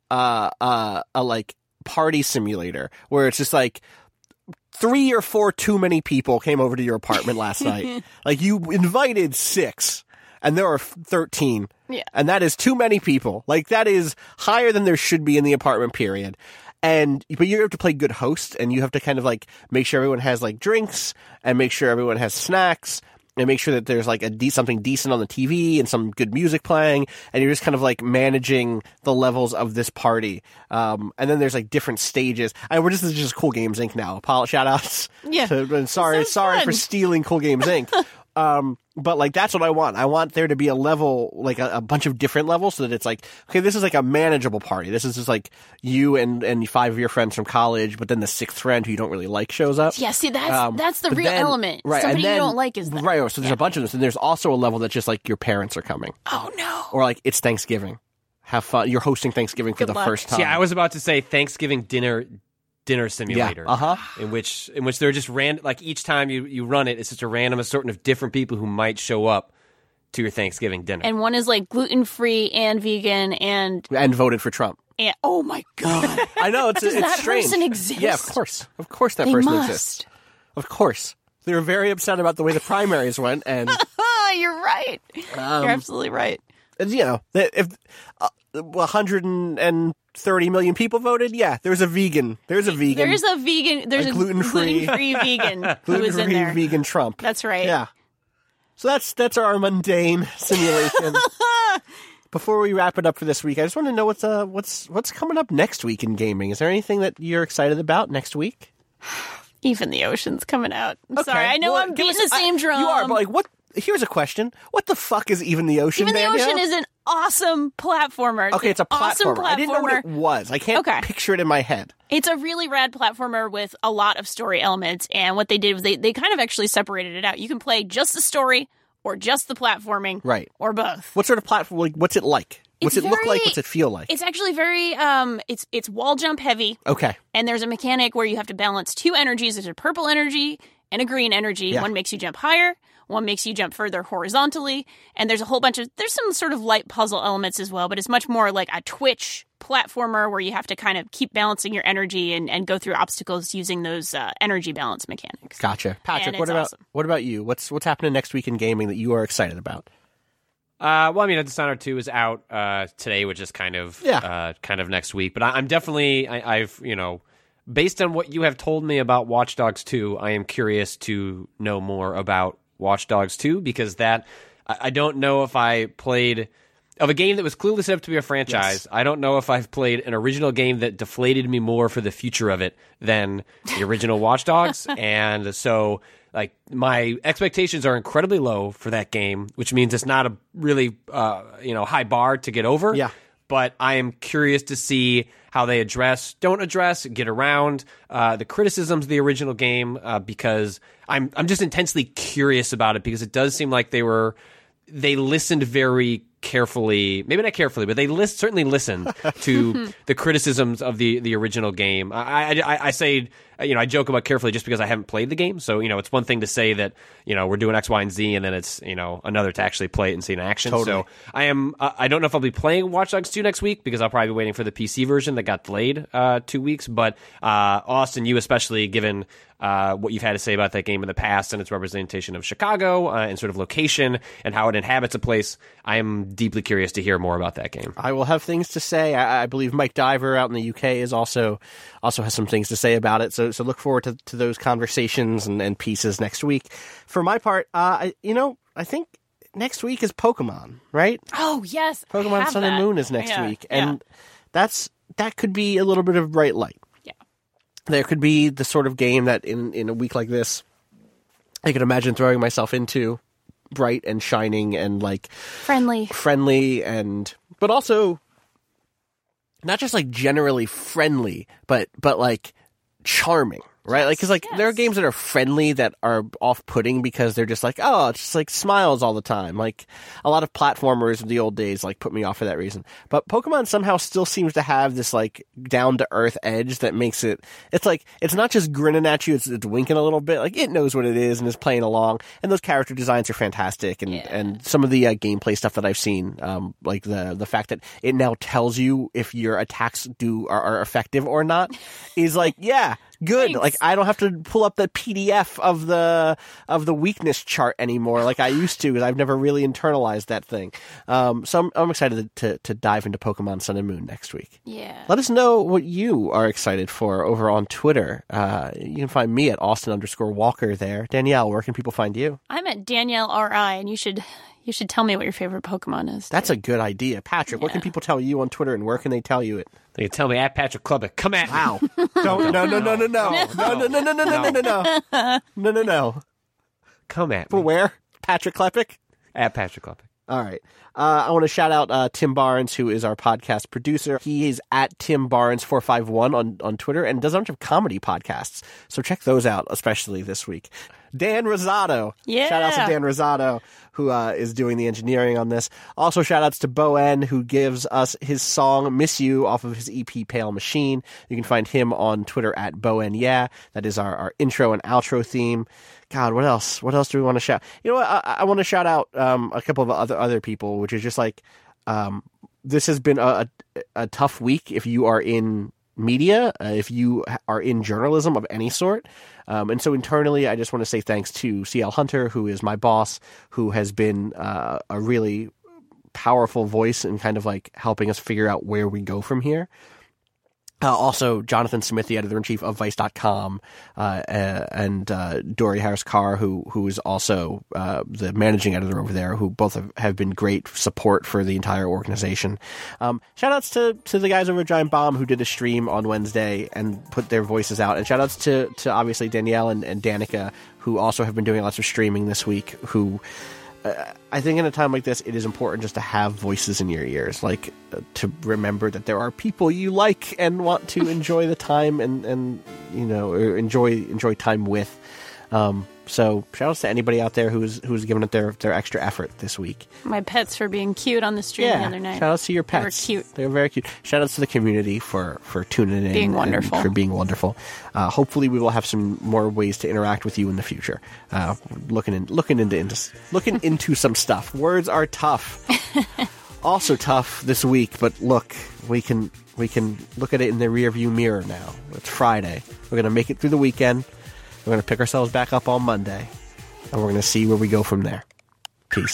[SPEAKER 5] like party simulator where it's just like 3 or 4 too many people came over to your apartment last night. Like you invited 6 and there are 13.
[SPEAKER 6] Yeah.
[SPEAKER 5] And that is too many people. Like that is higher than there should be in the apartment period. But you have to play good host, and you have to kind of like make sure everyone has like drinks, and make sure everyone has snacks, and make sure that there's like something decent on the TV and some good music playing, and you're just kind of like managing the levels of this party. And then there's like different stages. This is just Cool Games Inc. now. Shout outs.
[SPEAKER 6] Yeah.
[SPEAKER 5] And sorry
[SPEAKER 6] fun.
[SPEAKER 5] for stealing Cool Games Inc. But like that's what I want. I want there to be a level, like a bunch of different levels, so that it's like, okay, this is like a manageable party. This is just like you and 5 of your friends from college, but then the 6th friend who you don't really like shows up.
[SPEAKER 6] Yeah, see, that's the
[SPEAKER 5] but
[SPEAKER 6] real
[SPEAKER 5] then-
[SPEAKER 6] element.
[SPEAKER 5] right,
[SPEAKER 6] Somebody
[SPEAKER 5] and then-
[SPEAKER 6] you don't like is that.
[SPEAKER 5] Right, so there's a bunch of this, and there's also a level that's just like your parents are coming,
[SPEAKER 6] Oh no.
[SPEAKER 5] or like it's Thanksgiving. Have fun. You're hosting Thanksgiving for
[SPEAKER 6] Good
[SPEAKER 5] the
[SPEAKER 6] luck.
[SPEAKER 5] first time.
[SPEAKER 4] See, I was about to say Thanksgiving dinner simulator.
[SPEAKER 5] Yeah.
[SPEAKER 4] In which they're just like each time you run it, it's just a random assortment of different people who might show up to your Thanksgiving dinner.
[SPEAKER 6] And one is like gluten-free and vegan and
[SPEAKER 5] voted for Trump.
[SPEAKER 6] oh my god.
[SPEAKER 5] I know it's
[SPEAKER 6] Does
[SPEAKER 5] it's
[SPEAKER 6] that
[SPEAKER 5] strange.
[SPEAKER 6] person exist?
[SPEAKER 5] Yeah, of course that
[SPEAKER 6] They
[SPEAKER 5] person
[SPEAKER 6] must.
[SPEAKER 5] exists. Of course, they were very upset about the way the primaries went, and
[SPEAKER 6] Oh, you're right. You're absolutely right.
[SPEAKER 5] if 130 million people voted, yeah, there's a vegan. There's a vegan.
[SPEAKER 6] There's a vegan. There's a
[SPEAKER 5] gluten-free-
[SPEAKER 6] gluten-free vegan who is in
[SPEAKER 5] gluten-free
[SPEAKER 6] there.
[SPEAKER 5] vegan Trump.
[SPEAKER 6] That's right.
[SPEAKER 5] Yeah. So that's our mundane simulation. Before we wrap it up for this week, I just want to know what's coming up next week in gaming. Is there anything that you're excited about next week?
[SPEAKER 6] Even the Ocean's coming out. I'm
[SPEAKER 5] Okay.
[SPEAKER 6] sorry. I know
[SPEAKER 5] Well,
[SPEAKER 6] I'm
[SPEAKER 5] give
[SPEAKER 6] beating
[SPEAKER 5] us-
[SPEAKER 6] the same drum.
[SPEAKER 5] You are, but like what? Here's a question: what the fuck is Even the Ocean?
[SPEAKER 6] Even the
[SPEAKER 5] Danielle?
[SPEAKER 6] Ocean is an awesome platformer.
[SPEAKER 5] Okay, it's a
[SPEAKER 6] awesome
[SPEAKER 5] platformer. I didn't know what it was. I can't
[SPEAKER 6] Okay.
[SPEAKER 5] picture it in my head.
[SPEAKER 6] It's a really rad platformer with a lot of story elements. And what they did was they kind of actually separated it out. You can play just the story or just the platforming.
[SPEAKER 5] Right.
[SPEAKER 6] Or both.
[SPEAKER 5] What sort of platform? Like, what's it like? What's
[SPEAKER 6] It's
[SPEAKER 5] it look like?
[SPEAKER 6] very-
[SPEAKER 5] What's it feel like?
[SPEAKER 6] It's actually very it's wall jump heavy.
[SPEAKER 5] Okay.
[SPEAKER 6] And there's a mechanic where you have to balance 2 energies. There's a purple energy and a green energy.
[SPEAKER 5] Yeah.
[SPEAKER 6] One makes you jump higher, one makes you jump further horizontally, and there's a whole bunch of there's some sort of light puzzle elements as well, but it's much more like a Twitch platformer where you have to kind of keep balancing your energy and go through obstacles using those energy balance mechanics.
[SPEAKER 5] Gotcha. Patrick,
[SPEAKER 6] And
[SPEAKER 5] what
[SPEAKER 6] it's
[SPEAKER 5] about
[SPEAKER 6] awesome.
[SPEAKER 5] what about you? What's happening next week in gaming that you are excited about?
[SPEAKER 4] Well, I mean, Dishonored 2 is out today, which is kind of next week. But I'm definitely, I've based on what you have told me about Watch Dogs 2, I am curious to know more about Watch Dogs 2 because I don't know if I played of a game that was clearly set up to be a franchise.
[SPEAKER 5] Yes.
[SPEAKER 4] I don't know if I've played an original game that deflated me more for the future of it than the original Watch Dogs, and so. Like, my expectations are incredibly low for that game, which means it's not a really, high bar to get over.
[SPEAKER 5] Yeah.
[SPEAKER 4] But I am curious to see how they don't address, get around the criticisms of the original game because I'm just intensely curious about it because it does seem like they listened very carefully, maybe not carefully, but they certainly listened to the criticisms of the original game. I say I joke about carefully just because I haven't played the game. So, it's one thing to say that, we're doing X, Y, and Z, and then it's, another to actually play it and see it in action.
[SPEAKER 5] Totally.
[SPEAKER 4] So I don't know if I'll be playing Watch Dogs 2 next week because I'll probably be waiting for the PC version that got delayed 2 weeks. But Austin, you especially, given what you've had to say about that game in the past and its representation of Chicago and sort of location and how it inhabits a place, I am deeply curious to hear more about that game.
[SPEAKER 5] I will have things to say. I believe Mike Diver out in the UK is also has some things to say about it. So look forward to those conversations and pieces next week. For my part, I think next week is Pokemon, right?
[SPEAKER 6] Oh, yes.
[SPEAKER 5] Pokemon Sun and Moon is next week. And that could be a little bit of bright light.
[SPEAKER 6] Yeah.
[SPEAKER 5] There could be the sort of game that in a week like this, I could imagine throwing myself into, bright and shining and like
[SPEAKER 6] friendly
[SPEAKER 5] but also not just like generally friendly, but like charming. Right? Like, because there are games that are friendly that are off-putting because they're just like, oh, it's just like smiles all the time. Like, a lot of platformers of the old days like put me off for that reason. But Pokemon somehow still seems to have this like down-to-earth edge that makes it's like, it's not just grinning at you, it's winking a little bit. Like, it knows what it is and is playing along. And those character designs are fantastic. And some of the gameplay stuff that I've seen, like the fact that it now tells you if your attacks are effective or not, is like, yeah. Good.
[SPEAKER 6] Thanks.
[SPEAKER 5] Like, I don't have to pull up the PDF of the weakness chart anymore like I used to because I've never really internalized that thing. So I'm excited to dive into Pokemon Sun and Moon next week.
[SPEAKER 6] Yeah.
[SPEAKER 5] Let us know what you are excited for over on Twitter. You can find me at Austin_Walker there. Danielle, where can people find you?
[SPEAKER 6] I'm at Danielle RI, and you should tell me what your favorite Pokemon is.
[SPEAKER 5] That's a good idea. Patrick, what can people tell you on Twitter, and where can they tell you it?
[SPEAKER 4] They can tell me at Patrick Klubik. Come at me.
[SPEAKER 5] Wow. No.
[SPEAKER 4] Come at me.
[SPEAKER 5] For where? Patrick Klepek?
[SPEAKER 4] At Patrick Klubik.
[SPEAKER 5] All right. I want to shout out Tim Barnes, who is our podcast producer. He is at Tim Barnes 451 on Twitter and does a bunch of comedy podcasts. So check those out, especially this week. Dan Rosado.
[SPEAKER 6] Yeah.
[SPEAKER 5] Shout out to Dan Rosado, who is doing the engineering on this. Also shout outs to Bo N, who gives us his song Miss You off of his EP Pale Machine. You can find him on Twitter at Bo N. Yeah. That is our intro and outro theme. God, what else? What else do we want to shout? You know what? I want to shout out a couple of other people, which is just like this has been a tough week if you are in media, if you are in journalism of any sort. And so internally, I just want to say thanks to CL Hunter, who is my boss, who has been a really powerful voice in kind of like helping us figure out where we go from here. Also, Jonathan Smith, the editor-in-chief of Vice.com, and Dory Harris-Carr, who is also the managing editor over there, who both have been great support for the entire organization. Shout-outs to the guys over at Giant Bomb who did a stream on Wednesday and put their voices out. And shout-outs to obviously Danielle and Danica, who also have been doing lots of streaming this week, who... I think in a time like this, it is important just to have voices in your ears, like to remember that there are people you like and want to enjoy the time and or enjoy time with. So shout outs to anybody out there who's given it their extra effort this week.
[SPEAKER 6] My pets for being cute on the stream the other night.
[SPEAKER 5] Shout outs to your pets.
[SPEAKER 6] They were cute.
[SPEAKER 5] They were very cute. Shout outs to the community for tuning in.
[SPEAKER 6] Being wonderful.
[SPEAKER 5] And for being wonderful. Hopefully we will have some more ways to interact with you in the future. Looking into some stuff. Words are tough. Also tough this week, but look, we can look at it in the rearview mirror now. It's Friday. We're going to make it through the weekend. We're going to pick ourselves back up on Monday, and we're going to see where we go from there. Peace.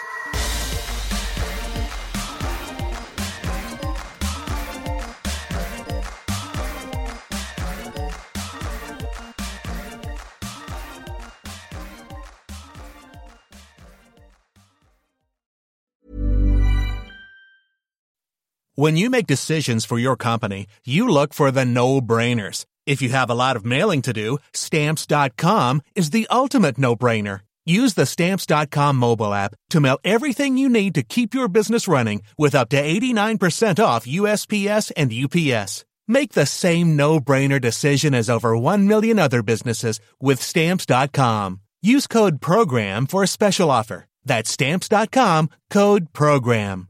[SPEAKER 9] When you make decisions for your company, you look for the no-brainers. If you have a lot of mailing to do, Stamps.com is the ultimate no-brainer. Use the Stamps.com mobile app to mail everything you need to keep your business running with up to 89% off USPS and UPS. Make the same no-brainer decision as over 1 million other businesses with Stamps.com. Use code PROGRAM for a special offer. That's Stamps.com, code PROGRAM.